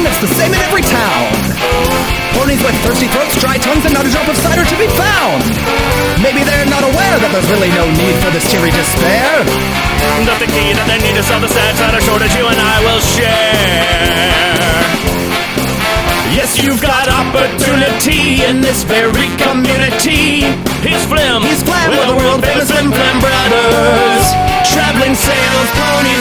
it's the same in every town. Ponies with thirsty throats, dry tongues, and not a drop of cider to be found. Maybe they're not aware that there's really no need for this cheery despair. That the key that they need is all the sad cider shortage you and I will share. Yes, you've got opportunity in this very community. He's Flim. He's Flam, with the world famous Flim Flam Brothers. Traveling sales ponies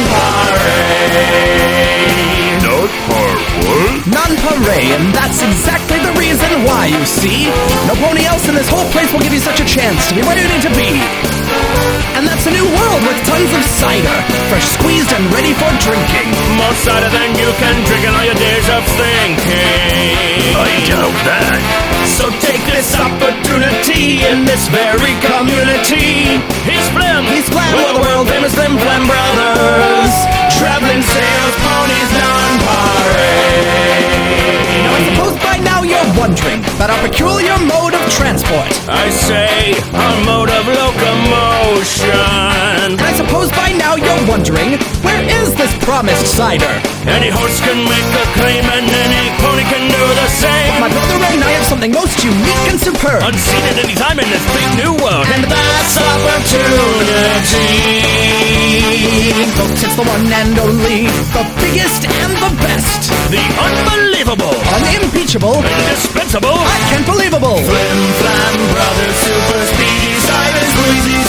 non-parade. Non-parade, and that's exactly the reason why, you see. No pony else in this whole place will give you such a chance to be where you need to be. And that's a new world with tons of cider, fresh squeezed and ready for drinking. More cider than you can drink in all your days of thinking. I doubt that. So take this opportunity in this very community. He's Flim. He's Flam, with the world famous Flim Flam Brothers. Traveling sales ponies non-parade. Now I suppose by now you're wondering about our peculiar mode of transport. I say our mode of locomotion. And I suppose by now you're wondering, where is this promised cider? Any horse can make a claim and any pony can do the same. My brother and I have something most unique and superb. Unseen at any time in this big new world. And that's opportunity. Folks, it's the one and only, the biggest and the best, The unbelievable, unimpeachable, indispensable, I can't believable. Flim Flam Brothers Super Speedy Cider Squeezy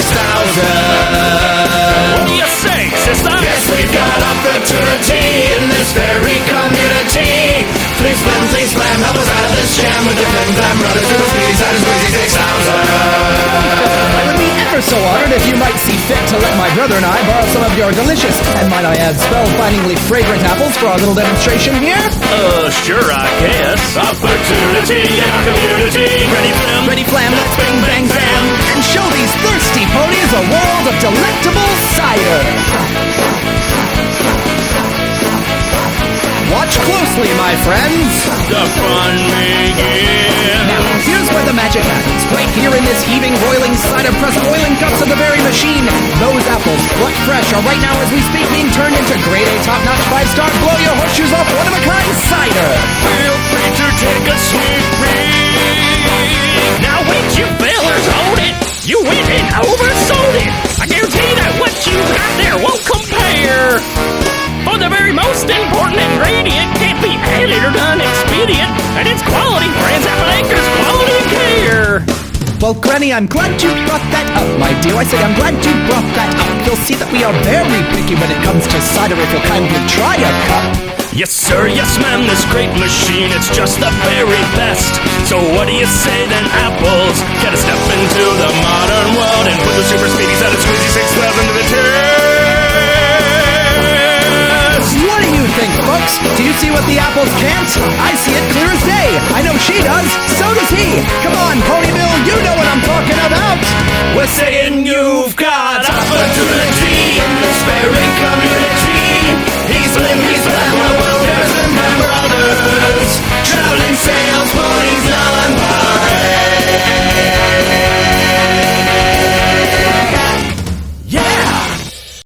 6000. What do you say, sister? Yes, we've got opportunity in this very community. Please Flam, help us out of this jam with the Flim Flam Brothers Super Speedy Cider Squeezy 6000. I would be ever so honored if you might see fit to let my brother and I borrow some of your delicious, and might I add, spellbindingly fragrant apples for our little demonstration here. Sure, I guess. Opportunity in our community. Ready, Flim? Ready, Flam, let's bing, bang, bam, and show these thirsty ponies a world of delectable cider. Watch closely, my friends. The fun begins. Now, here's where the magic happens. Right here in this heaving, roiling cider press, boiling cups of the very machine. Those apples, plucked fresh, are right now as we speak being turned into grade A, top-notch, 5-star, blow your horseshoes off, one-of-a-kind cider. Feel free to take a sneak peek. Now wait, you bellers, hold it. You went and oversold it. I guarantee that what you got there won't compare. For the very most important ingredient can't be added or done expedient, and it's quality brands Appleacres quality and care. Well, Granny, I'm glad you brought that up, my dear. I say I'm glad you brought that up. You'll see that we are very picky when it comes to cider if you'll kindly try a cup. Yes, sir, yes, ma'am, this great machine, it's just the very best. So what do you say then, apples? Get a step into the modern world and put the super speedies out of Squeezy 6000 to the test. What do you think, folks? Do you see what the apples can't? I see it clear as day. I know she does. So does he. Come on, Ponyville, you know what I'm talking about. We're saying you've got opportunity in this very community.